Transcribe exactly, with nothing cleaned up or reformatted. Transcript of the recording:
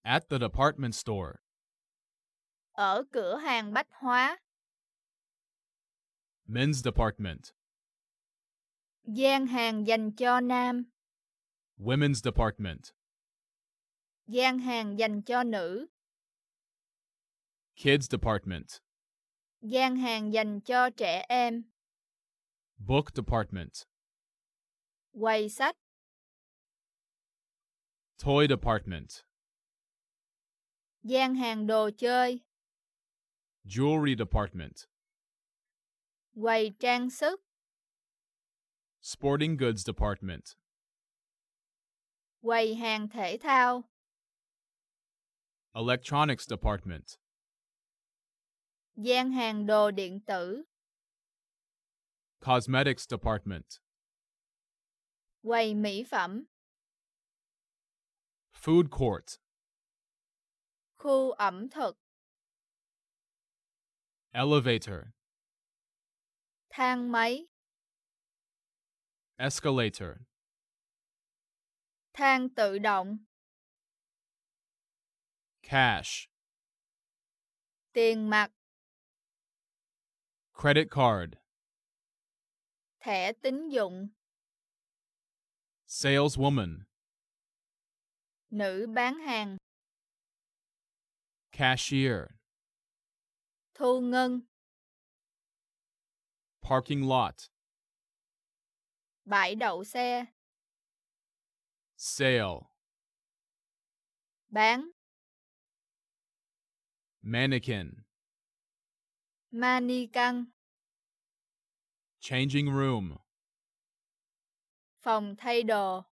At the department store. Ở cửa hàng bách hóa. Men's department. Gian hàng dành cho nam. Women's department. Gian hàng dành cho nữ. Kids department. Gian hàng dành cho trẻ em. Book department. Quầy sách. Toy department. Gian hàng đồ chơi. Jewelry department. Quầy trang sức. Sporting goods department. Quầy hàng thể thao. Electronics department. Gian hàng đồ điện tử. Cosmetics department. Quầy mỹ phẩm. Food court. Khu ẩm thực. Elevator. Thang máy. Escalator. Thang tự động. Cash. Tiền mặt. Credit card. Thẻ tín dụng. Saleswoman. Nữ bán hàng. Cashier. Thu ngân. Parking lot. Bãi đậu xe. Sale. Bán. Mannequin. Mannequin. Changing room. Phòng thay đồ.